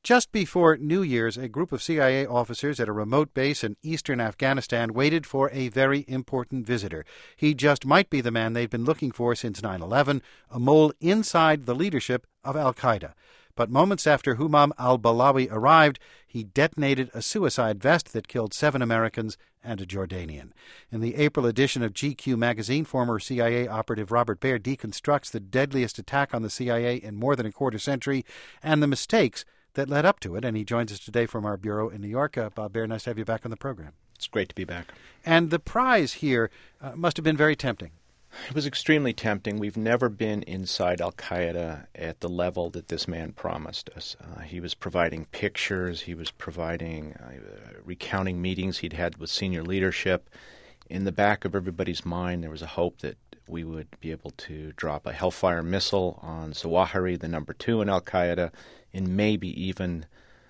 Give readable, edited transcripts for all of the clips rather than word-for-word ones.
Just before New Year's, a group of CIA officers at a remote base in eastern Afghanistan waited for a very important visitor. He just might be the man they've been looking for since 9/11, a mole inside the leadership of al-Qaeda. But moments after Humam al-Balawi arrived, he detonated a suicide vest that killed 7 Americans and a Jordanian. In the April edition of GQ magazine, former CIA operative Robert Baer deconstructs the deadliest attack on the CIA in more than a quarter century and the mistakes that led up to it. And he joins us today from our bureau in New York. Bob Baer, nice to have you back on the program. It's great to be back. And the prize here must have been very tempting. It was extremely tempting. We've never been inside al-Qaeda at the level that this man promised us. He was providing pictures. He was providing recounting meetings he'd had with senior leadership. In the back of everybody's mind, there was a hope that we would be able to drop a Hellfire missile on Zawahiri, the number 2 in al-Qaeda, and maybe even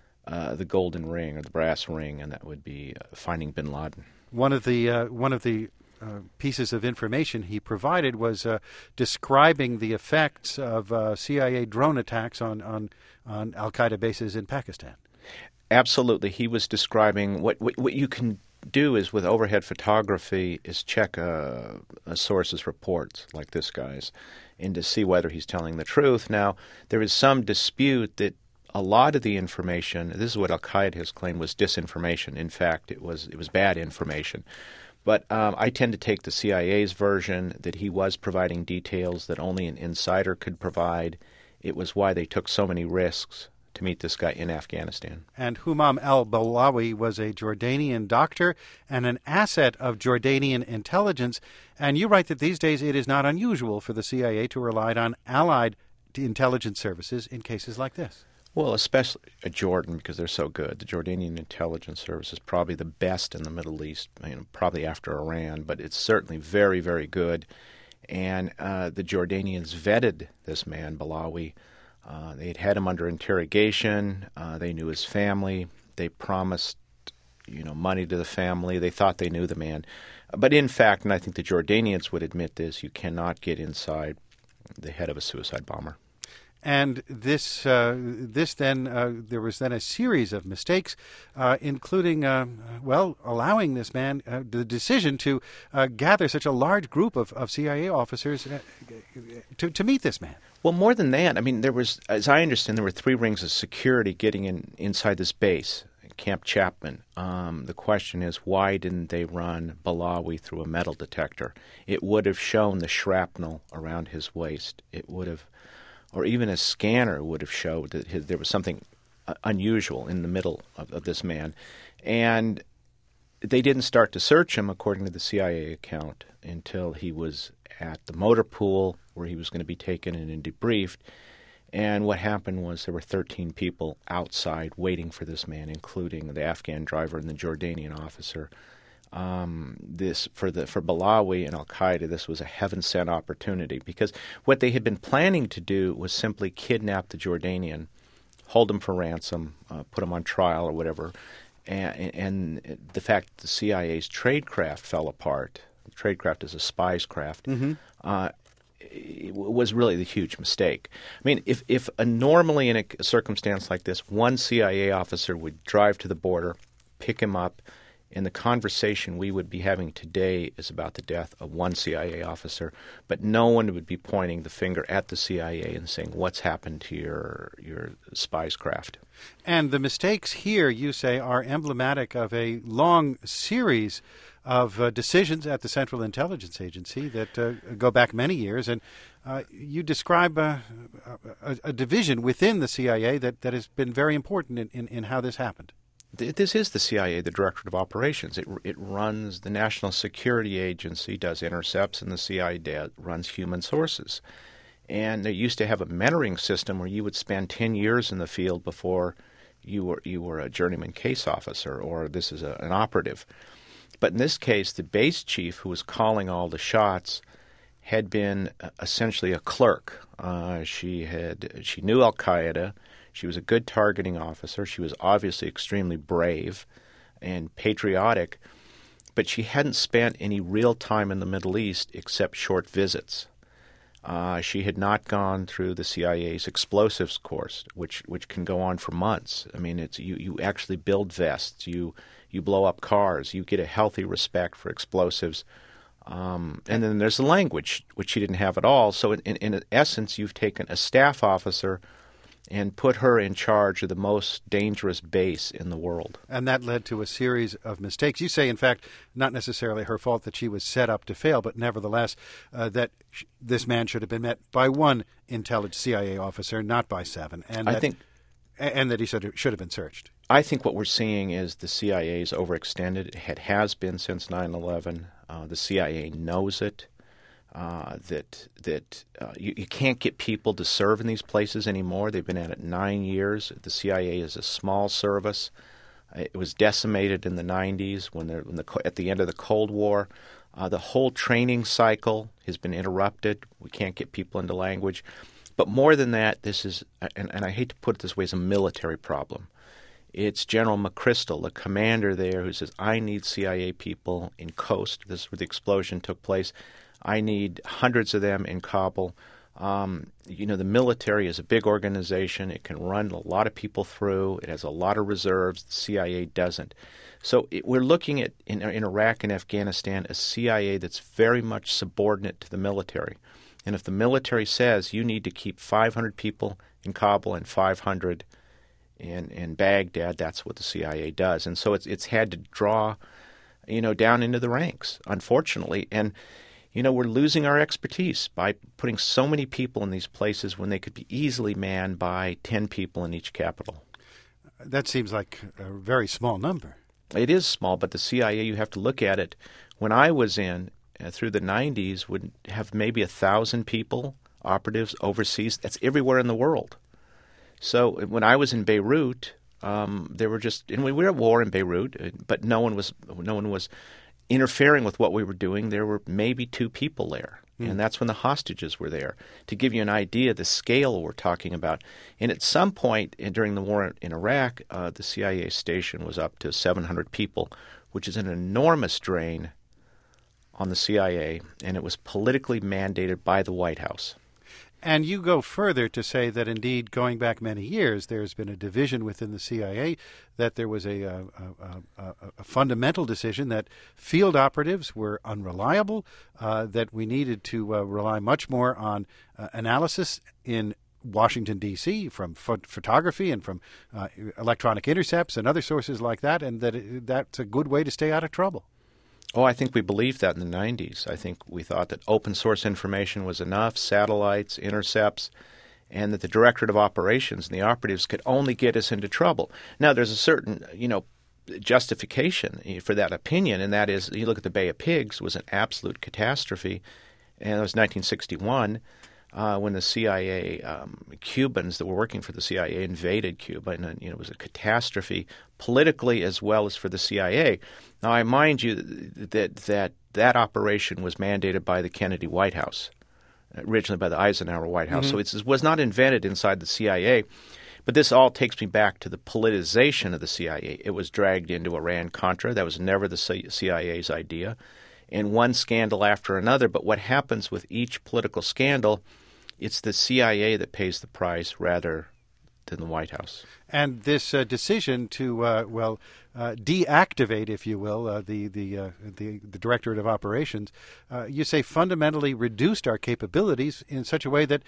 the golden ring or the brass ring, and that would be finding bin Laden. One of the pieces of information he provided was describing the effects of CIA drone attacks on al-Qaeda bases in Pakistan. Absolutely. He was describing what you can do is with overhead photography is check a source's reports, like this guy's, and to see whether he's telling the truth. Now, there is some dispute that a lot of the information, this is what al-Qaeda has claimed, was disinformation. In fact, it was bad information. But I tend to take the CIA's version that he was providing details that only an insider could provide. It was why they took so many risks to meet this guy in Afghanistan. And Humam al-Balawi was a Jordanian doctor and an asset of Jordanian intelligence. And you write that these days it is not unusual for the CIA to rely on allied intelligence services in cases like this. Well, especially Jordan, because they're so good. The Jordanian intelligence service is probably the best in the Middle East, probably after Iran, but it's certainly very, very good. And the Jordanians vetted this man, Balawi. They had him under interrogation. They knew his family. They promised, money to the family. They thought they knew the man. But in fact, and I think the Jordanians would admit this, you cannot get inside the head of a suicide bomber. And there was then a series of mistakes, including, allowing this man the decision to gather such a large group of CIA officers to meet this man. Well, more than that, there was, as I understand, there were 3 rings of security getting inside this base, Camp Chapman. The question is, why didn't they run Balawi through a metal detector? It would have shown the shrapnel around his waist. It would have, or even a scanner would have showed that there was something unusual in the middle of this man. And they didn't start to search him, according to the CIA account, until he was at the motor pool where he was going to be taken and debriefed. And what happened was there were 13 people outside waiting for this man, including the Afghan driver and the Jordanian officer. For Balawi and al-Qaeda, this was a heaven-sent opportunity, because what they had been planning to do was simply kidnap the Jordanian, hold him for ransom, put him on trial or whatever, and the fact that the CIA's tradecraft fell apart. Tradecraft is a spy's craft. It was really the huge mistake. If normally in a circumstance like this, one CIA officer would drive to the border, pick him up, and the conversation we would be having today is about the death of one CIA officer, but no one would be pointing the finger at the CIA and saying, what's happened to your spy's craft? And the mistakes here, you say, are emblematic of a long series of decisions at the Central Intelligence Agency that go back many years. And you describe a division within the CIA that has been very important in how this happened. This is the CIA, the Directorate of Operations. It runs the National Security Agency, does intercepts, and the CIA runs human sources. And they used to have a mentoring system where you would spend 10 years in the field before you were a journeyman case officer, or this is an operative. But in this case, the base chief who was calling all the shots had been essentially a clerk. She knew al-Qaeda. She was a good targeting officer. She was obviously extremely brave and patriotic, but she hadn't spent any real time in the Middle East except short visits. She had not gone through the CIA's explosives course, which can go on for months. I mean, it's you actually build vests, you blow up cars, you get a healthy respect for explosives, and then there's the language, which she didn't have at all. So in essence, you've taken a staff officer and put her in charge of the most dangerous base in the world. And that led to a series of mistakes. You say, in fact, not necessarily her fault that she was set up to fail, but nevertheless that this man should have been met by one intelligent CIA officer, not by seven. And that he should have been searched. I think what we're seeing is the CIA is overextended. It has been since 9/11. The CIA knows it. You can't get people to serve in these places anymore. They've been at it 9 years. The CIA is a small service. It was decimated in the 90s at the end of the Cold War. The whole training cycle has been interrupted. We can't get people into language. But more than that, this is, and I hate to put it this way, it's a military problem. It's General McChrystal, the commander there, who says, I need CIA people in Khost. This is where the explosion took place. I need hundreds of them in Kabul. The military is a big organization. It can run a lot of people through. It has a lot of reserves. The CIA doesn't. So we're looking at, in Iraq and Afghanistan, a CIA that's very much subordinate to the military. And if the military says you need to keep 500 people in Kabul and 500 in Baghdad, that's what the CIA does. And so it's had to draw, down into the ranks, unfortunately. And we're losing our expertise by putting so many people in these places when they could be easily manned by 10 people in each capital. That seems like a very small number. It is small, but the CIA, you have to look at it. When I was in, through the 90s, would have maybe 1,000 people, operatives overseas. That's everywhere in the world. So when I was in Beirut, there were and we were at war in Beirut, but no one was interfering with what we were doing. There were maybe 2 people there, and that's when the hostages were there. To give you an idea of the scale we're talking about. And at some point during the war in Iraq, the CIA station was up to 700 people, which is an enormous drain on the CIA, and it was politically mandated by the White House. And you go further to say that, indeed, going back many years, there's been a division within the CIA, that there was a fundamental decision that field operatives were unreliable, that we needed to rely much more on analysis in Washington, D.C., from photography and from electronic intercepts and other sources like that, and that's a good way to stay out of trouble. Oh, I think we believed that in the 90s. I think we thought that open source information was enough, satellites, intercepts, and that the Directorate of Operations and the operatives could only get us into trouble. Now, there's a certain, justification for that opinion, and that is, you look at the Bay of Pigs, was an absolute catastrophe, and it was 1961 when the CIA, Cubans that were working for the CIA invaded Cuba, and it was a catastrophe politically as well as for the CIA. Now, I mind you that operation was mandated by the Kennedy White House, originally by the Eisenhower White House. So it was not invented inside the CIA. But this all takes me back to the politicization of the CIA. It was dragged into Iran-Contra. That was never the CIA's idea. And one scandal after another. But what happens with each political scandal, it's the CIA that pays the price rather than the White House. And this decision to, deactivate, if you will, the Directorate of Operations, you say fundamentally reduced our capabilities in such a way that,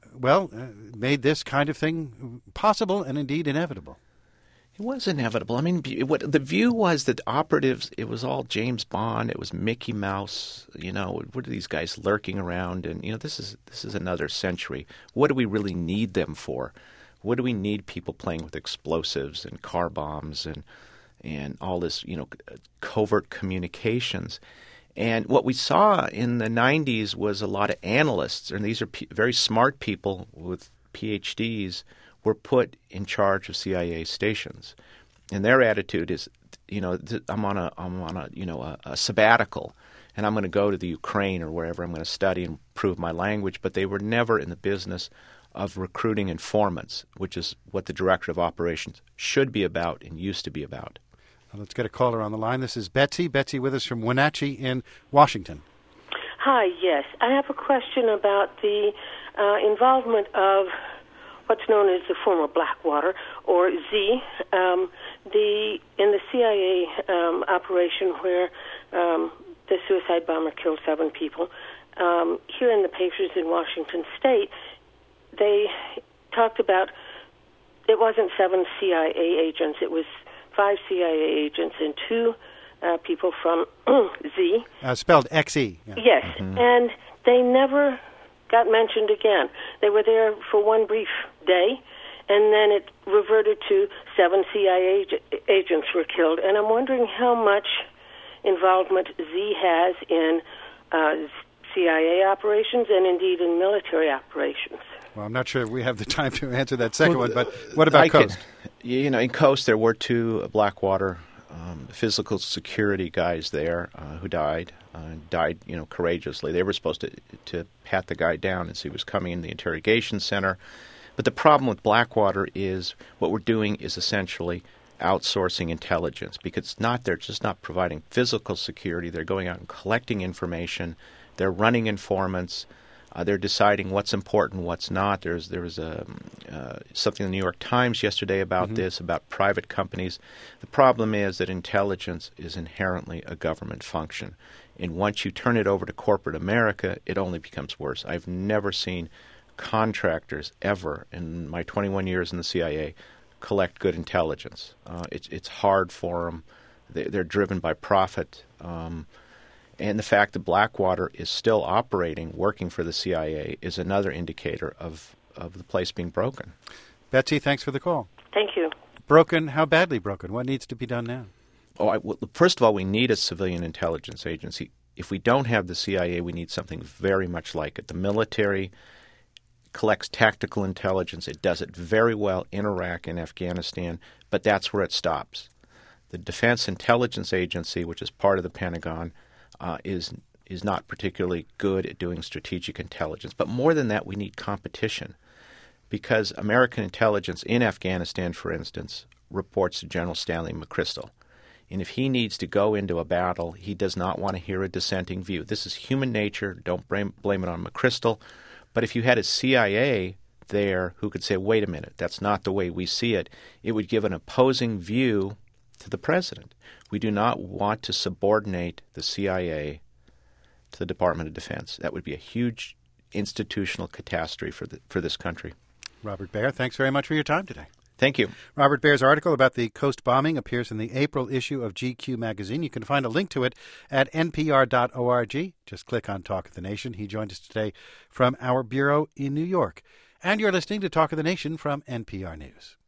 made this kind of thing possible and indeed inevitable. It was inevitable. I mean, what the view was that operatives, it was all James Bond, it was Mickey Mouse, what are these guys lurking around? And, this is another century. What do we really need them for? What do we need people playing with explosives and car bombs and all this, covert communications? And what we saw in the 90s was a lot of analysts, and these are very smart people with PhDs, were put in charge of CIA stations. And their attitude is, I'm on a sabbatical, and I'm going to go to the Ukraine or wherever. I'm going to study and improve my language. But they were never in the business of recruiting informants, which is what the Director of Operations should be about and used to be about. Let's get a caller on the line. This is Betsy. Betsy with us from Wenatchee in Washington. Hi, yes. I have a question about the involvement of what's known as the former Blackwater, or Z, in the CIA operation where the suicide bomber killed 7 people. Here in the papers in Washington State, they talked about it wasn't 7 CIA agents, it was 5 CIA agents and 2 people from Z. Spelled X-E. Yeah. Yes, and they never got mentioned again. They were there for one brief day, and then it reverted to 7 CIA agents were killed. And I'm wondering how much involvement Z has in CIA operations and indeed in military operations. Well, I'm not sure we have the time to answer that second one, but what about Coast? In Coast, there were 2 Blackwater physical security guys there who died courageously. They were supposed to pat the guy down as he was coming in the interrogation center. But the problem with Blackwater is what we're doing is essentially outsourcing intelligence, because they're just not providing physical security. They're going out and collecting information. They're running informants. They're deciding what's important, what's not. There was something in the New York Times yesterday about this, about private companies. The problem is that intelligence is inherently a government function. And once you turn it over to corporate America, it only becomes worse. I've never seen contractors ever, in my 21 years in the CIA, collect good intelligence. It's hard for them. They're driven by profit. And the fact that Blackwater is still operating, working for the CIA, is another indicator of the place being broken. Betsy, thanks for the call. Thank you. Broken? How badly broken? What needs to be done now? First of all, we need a civilian intelligence agency. If we don't have the CIA, we need something very much like it. The military collects tactical intelligence. It does it very well in Iraq and Afghanistan, but that's where it stops. The Defense Intelligence Agency, which is part of the Pentagon, is not particularly good at doing strategic intelligence. But more than that, we need competition, because American intelligence in Afghanistan, for instance, reports to General Stanley McChrystal. And if he needs to go into a battle, he does not want to hear a dissenting view. This is human nature. Don't blame it on McChrystal. But if you had a CIA there who could say, wait a minute, that's not the way we see it, it would give an opposing view to the president. We do not want to subordinate the CIA to the Department of Defense. That would be a huge institutional catastrophe for this country. Robert Baer, thanks very much for your time today. Thank you. Robert Baer's article about the Coast bombing appears in the April issue of GQ magazine. You can find a link to it at npr.org. Just click on Talk of the Nation. He joined us today from our bureau in New York. And you're listening to Talk of the Nation from NPR News.